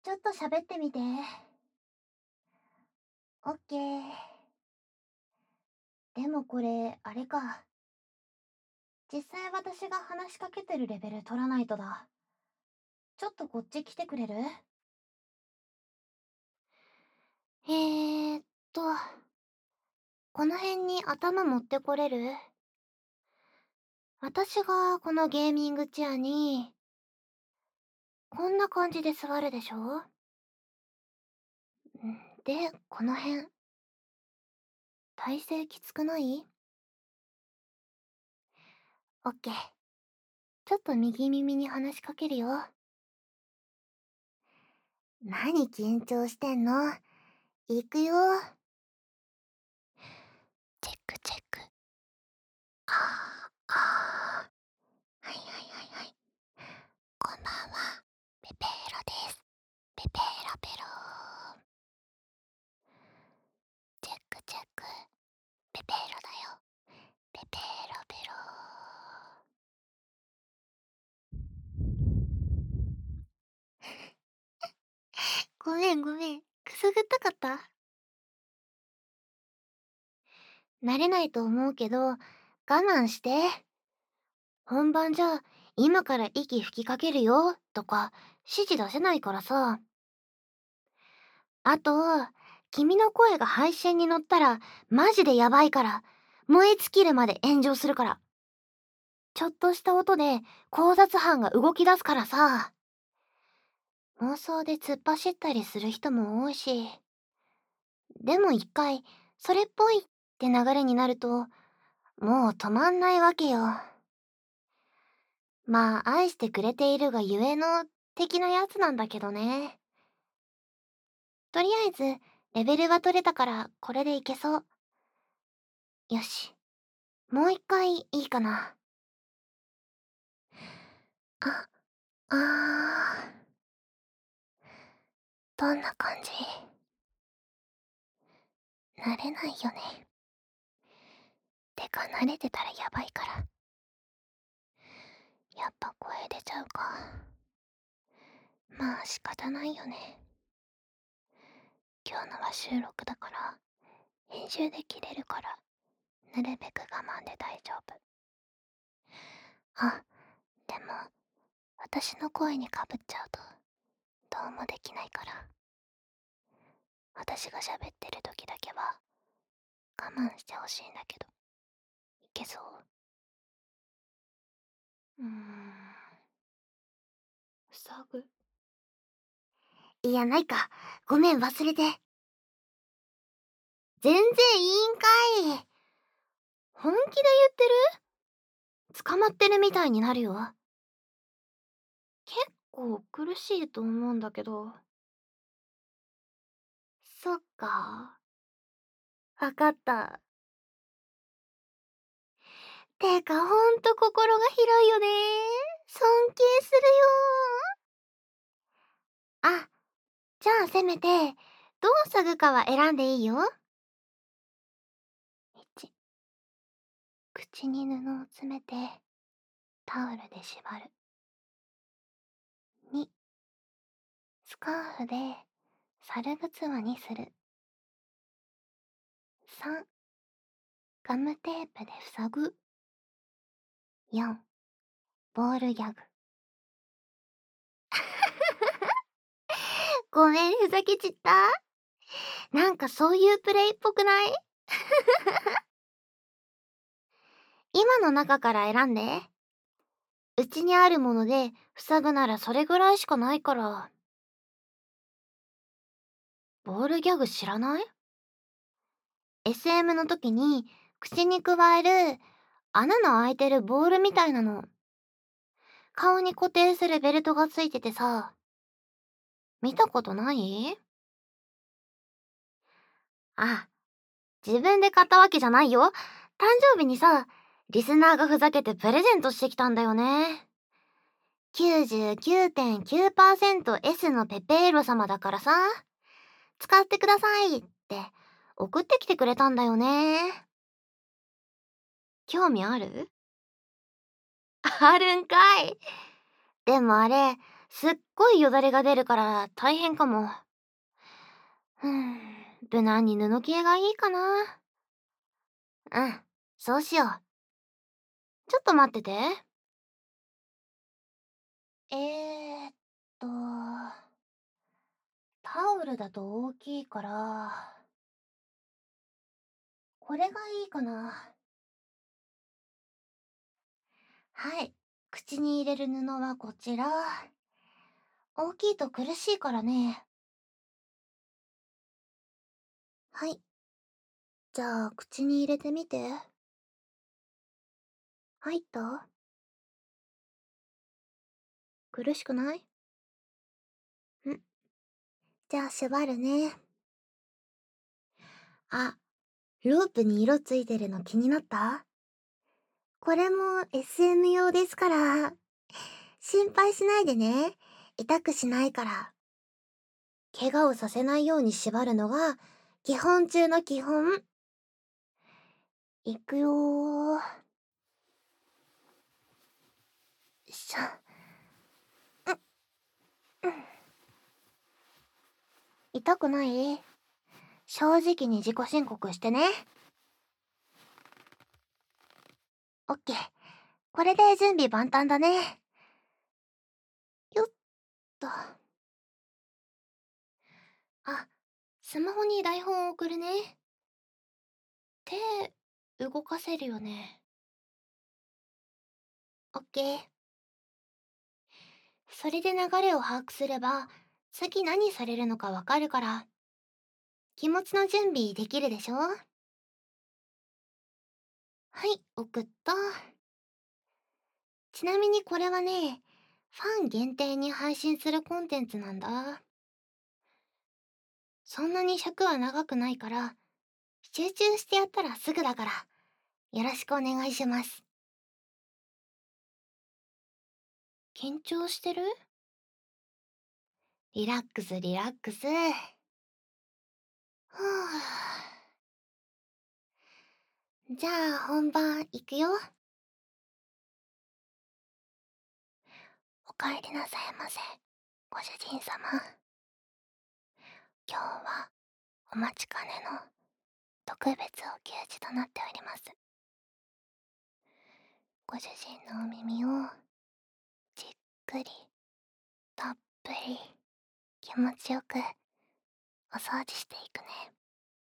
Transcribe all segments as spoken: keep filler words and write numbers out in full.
ちょっと喋ってみて。オッケー。でもこれ、あれか。実際私が話しかけてるレベル取らないとだ。ちょっとこっち来てくれる？えーっと、この辺に頭持ってこれる？私がこのゲーミングチェアに、こんな感じで座るでしょ？んで、この辺。体勢きつくない？オッケー。ちょっと右耳に話しかけるよ。何緊張してんの？行くよ。チェックチェック。あーあー。はいはいはいはい。こんばんは。ペペーロです。ペペーロペロー。チェックチェック。ペペーロだよ。ペペーロペロー。ごめんごめん。くすぐったかった？慣れないと思うけど、我慢して。本番じゃ、今から息吹きかけるよ、とか、指示出せないからさ。あと、君の声が配信に乗ったら、マジでやばいから、燃え尽きるまで炎上するから。ちょっとした音で、考察班が動き出すからさ。妄想で突っ走ったりする人も多いし。でも一回、それっぽいって流れになると、もう止まんないわけよ。まあ、愛してくれているがゆえの、的なやつなんだけどね。とりあえず、レベルは取れたから、これでいけそう。よし。もう一回いいかな。あ、あー。どんな感じ？慣れないよね。てか慣れてたらやばいから。やっぱ声出ちゃうか。まあ仕方ないよね。今日のは収録だから、編集で切れるから、なるべく我慢で大丈夫。あ、でも、私の声にかぶっちゃうと、どうもできないから。私が喋ってる時だけは、我慢してほしいんだけど。いけそう？うーん。塞ぐ？いや、ないか。ごめん、忘れて。全然いいんかい。本気で言ってる？捕まってるみたいになるよ。結構苦しいと思うんだけど。そっか。わかった。てか、ほんと心が広いよね。尊敬するよ。あ、じゃあせめて、どう嗅ぐかは選んでいいよ。いち、口に布を詰めて、タオルで縛る。に、スカーフで、猿ぐつわにする。さん、ガムテープで塞ぐ。よん、ボールギャグ。ごめん、ふざけちった？なんかそういうプレイっぽくない？今の中から選んで。うちにあるもので塞ぐならそれぐらいしかないから。ボールギャグ知らない？ エスエム の時に口にくわえる穴の開いてるボールみたいなの。顔に固定するベルトがついててさ。見たことない？あ、自分で買ったわけじゃないよ。誕生日にさ、リスナーがふざけてプレゼントしてきたんだよね。きゅうじゅうきゅうてんきゅうパーセントエス のペペーロ様だからさ、使ってくださいって送ってきてくれたんだよね。興味ある？あるんかい。でもあれ、 すっごいよだれが出るから大変かも。ふーん、無難に布系がいいかな。うん、そうしよう。ちょっと待ってて。えーっと、タオルだと大きいから、これがいいかな。はい。口に入れる布はこちら。大きいと苦しいからね。はい。じゃあ、口に入れてみて。入った？苦しくない？ん。じゃあ、縛るね。あ、ロープに色ついてるの気になった？これも エスエム 用ですから。心配しないでね。痛くしないから。怪我をさせないように縛るのが基本中の基本。いくよー。よいしょ。痛くない？正直に自己申告してね。オッケー。これで準備万端だね。よっと。あ、スマホに台本を送るね。手、動かせるよね。オッケー。それで流れを把握すれば、次何されるのかわかるから、気持ちの準備できるでしょ？はい、送った。ちなみにこれはね、ファン限定に配信するコンテンツなんだ。そんなに尺は長くないから、集中してやったらすぐだから、よろしくお願いします。緊張してる？リラックスリラックス。はぁ。じゃあ本番いくよ。お帰りなさいませ、ご主人様。今日はお待ちかねの特別お給仕となっております。ご主人のお耳をじっくりたっぷり気持ちよくお掃除していくね。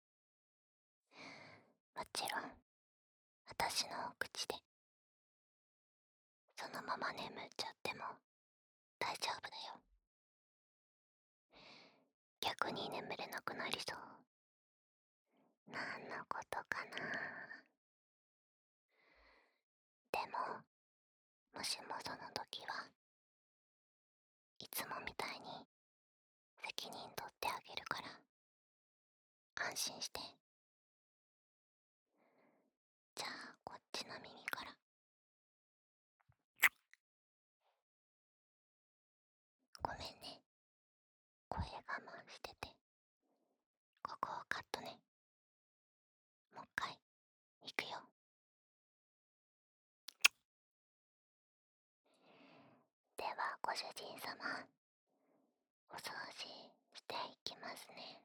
もちろん私のお口でそのまま眠っちゃっても大丈夫だよ。逆に眠れなくなりそう。なんのことかな。でももしもその時はいつもみたいに責任取ってあげるから安心して。じゃあこっちの耳から。ごめんね、声我慢してて。ここをカットね。もう一回いくよ。ではご主人様、お掃除していきますね。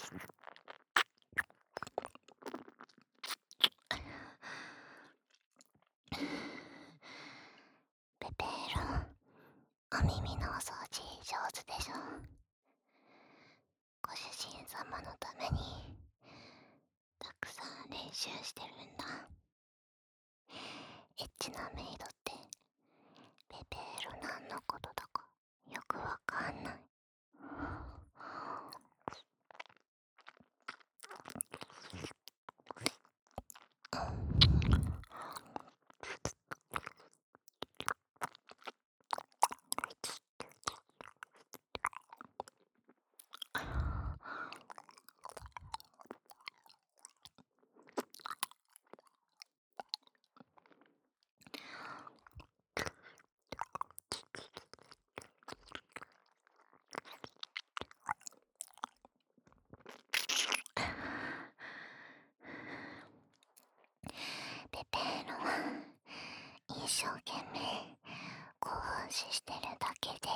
ペペール、お耳のお掃除上手でしょ。ご主人様のためにたくさん練習してるんだ。エッチなメイドってペペール何のことだかよくわかんない。ペペールは一生懸命興奮してるだけです。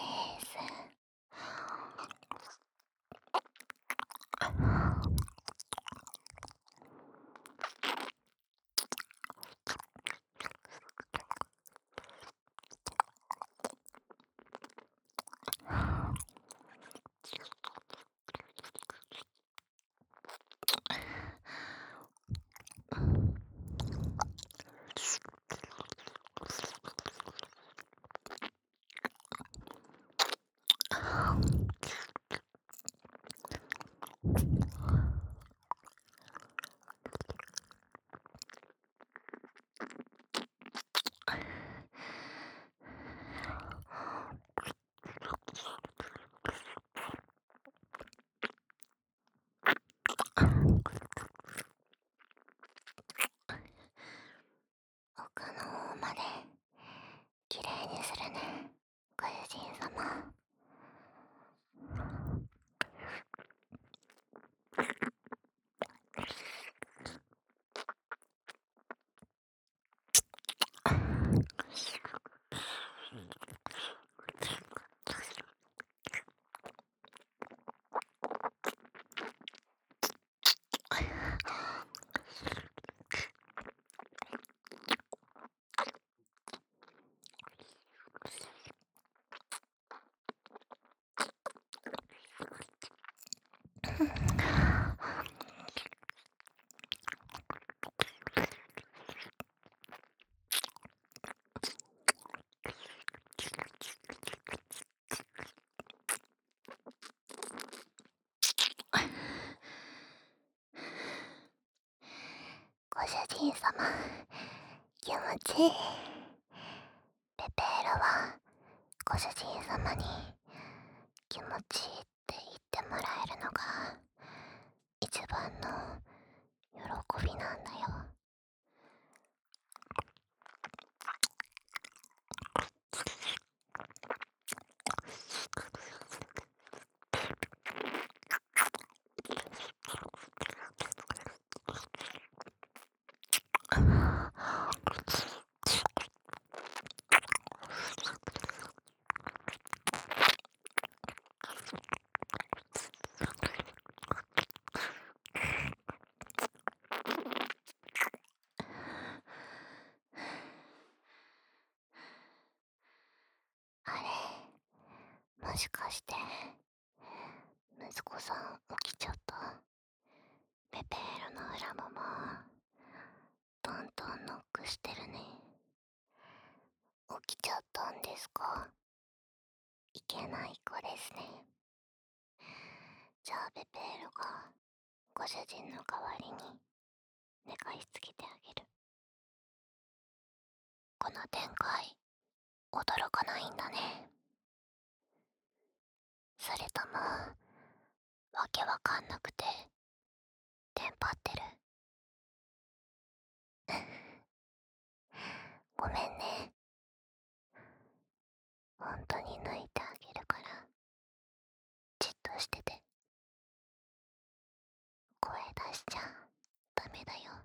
奥の方まできれいにするね、ご主人様。ご主人様、気持ちいい。ペペールはご主人様に気持ちいいって言ってもらえるのが一番の喜びなんだよ。あれ、もしかして息子さん起きちゃった？ペペールの裏ももトントンノックしてるね。起きちゃったんですか？いけない子ですね。じゃあペペールがご主人の代わりに寝かしつけてあげる。この展開驚かないんだね。それともわけわかんなくてテンパってる？ごめんね。ほんとに抜いてあげるからじっとしてて。声出しちゃダメだよ。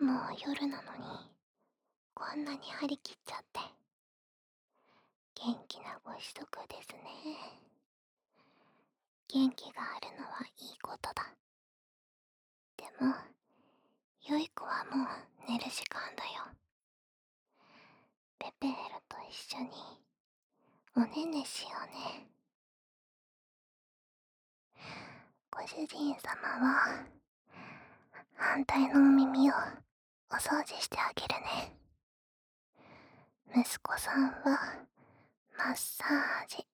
もう夜なのに、こんなに張り切っちゃって。元気なご子息ですね。元気があるのはいいことだ。でも、良い子はもう寝る時間だよ。ペペールと一緒におねねしようね。ご主人様は反対のお耳をお掃除してあげるね。息子さんはマッサージ。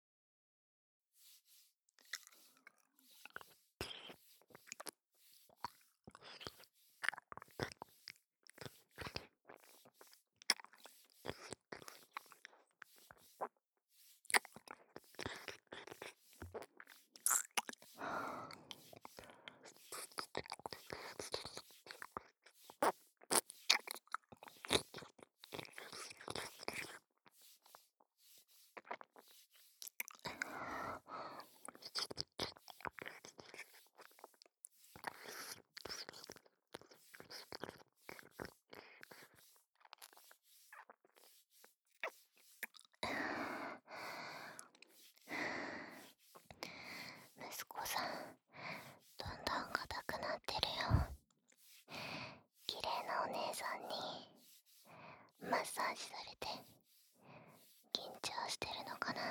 息子さん、どんどん硬くなってるよ。綺麗なお姉さんにマッサージされて緊張してるのかな。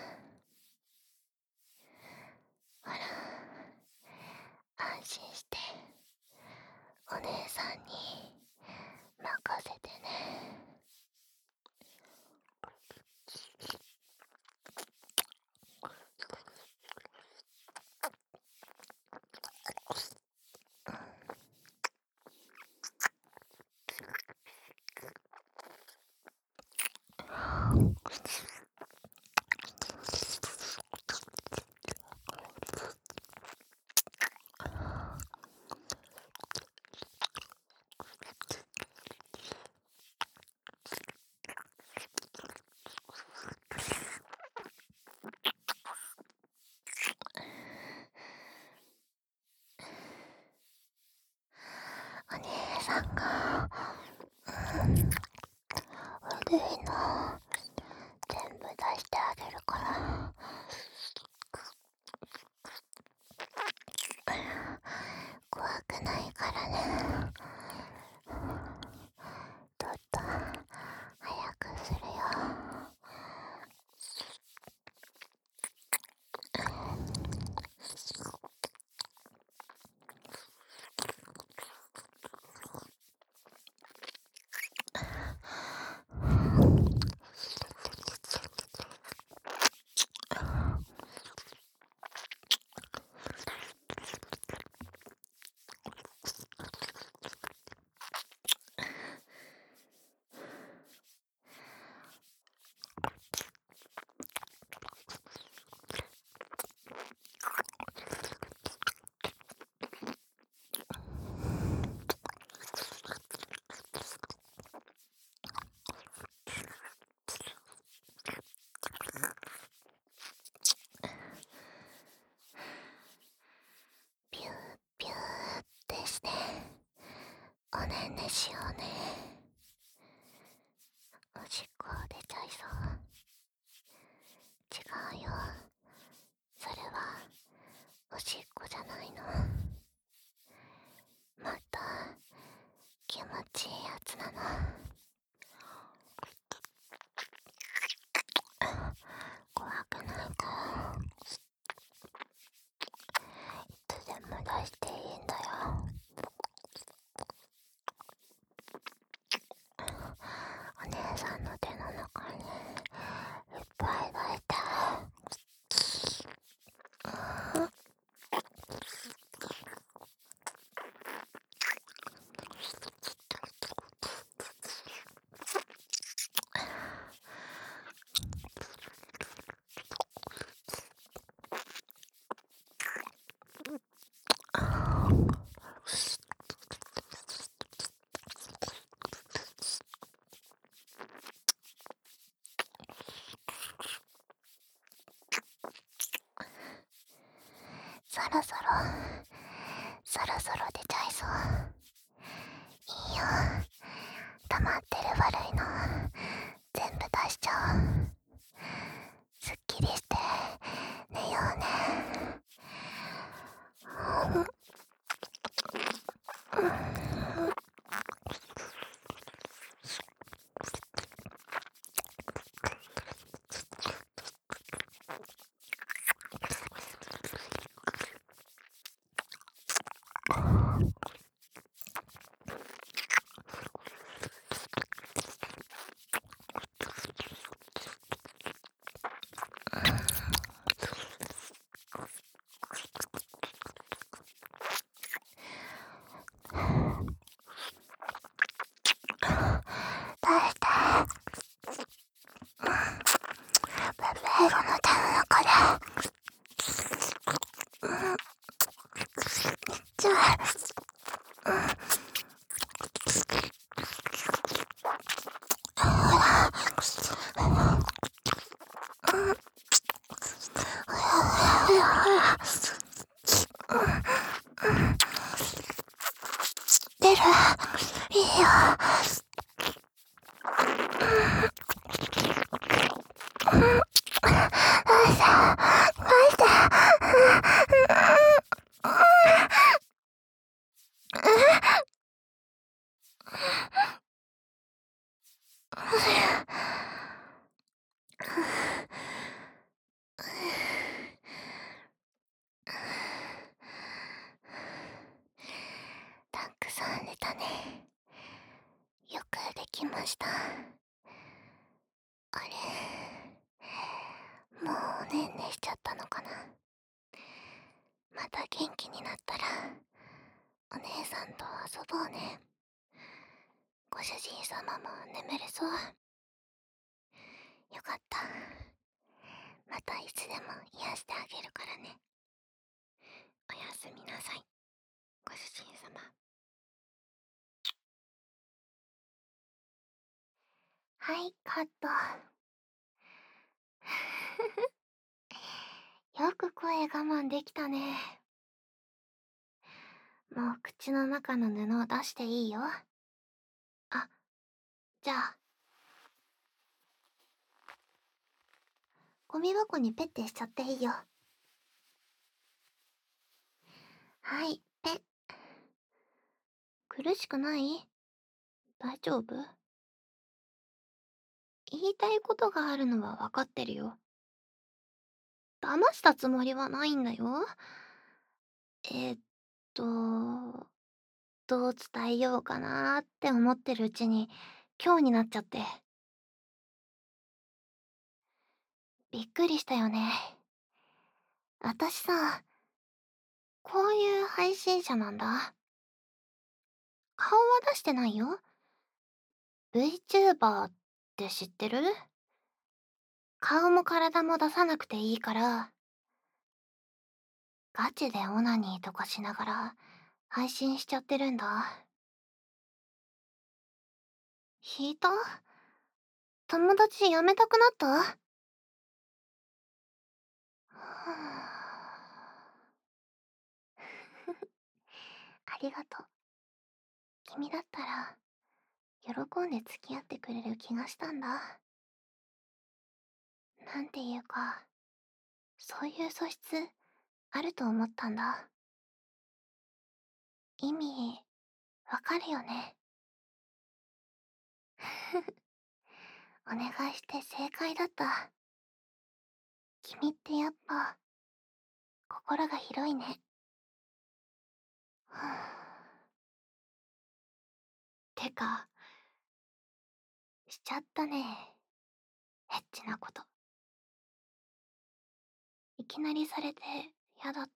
ほら、安心してお姉さんに任せてね。お姉さんが悪いの全部出してあげるから、怖くないからね。ちょっと早くするよ。ピューピューってしておねんねしようね。おしっこ出ちゃいそう。違うよ、それはおしっこじゃないの。もっと気持ちいいやつなの。怖くないから、いつでも出していいんだよ。お姉さんの手の中にいっぱい出して。そろそろそろそろ出ちゃいそう。いいよ、 よ。たくさん寝たね。よくできました。あれ、もうおねんねしちゃったのかな。また元気になったらお姉さんと遊ぼうね。ご主人様も眠れそう。よかった。またいつでも癒してあげるからね。おやすみなさい、ご主人様。はい、カット。よく声我慢できたね。もう口の中の布を出していいよ。あ、じゃあゴミ箱にペッてしちゃっていいよ。はい、ペッ。苦しくない？大丈夫？言いたいことがあるのは分かってるよ。騙したつもりはないんだよ。えーっと、どう伝えようかなーって思ってるうちに今日になっちゃって。びっくりしたよね。私さ、こういう配信者なんだ。顔は出してないよ。VTuber って知ってる？顔も体も出さなくていいから、ガチでオナニーとかしながら配信しちゃってるんだ。引いた？友達辞めたくなった？はありがとう。君だったら喜んで付き合ってくれる気がしたんだ。なんていうか、そういう素質あると思ったんだ。意味わかるよね。お願いして正解だった。君ってやっぱ心が広いね。てか、しちゃったね。エッチなこと。いきなりされて嫌だった？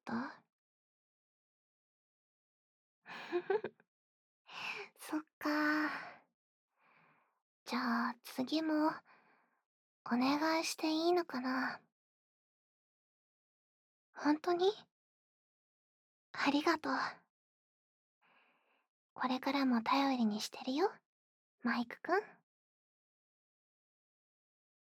そっか。じゃあ次もお願いしていいのかな？本当に？ありがとう。これからも頼りにしてるよ、マイクくん。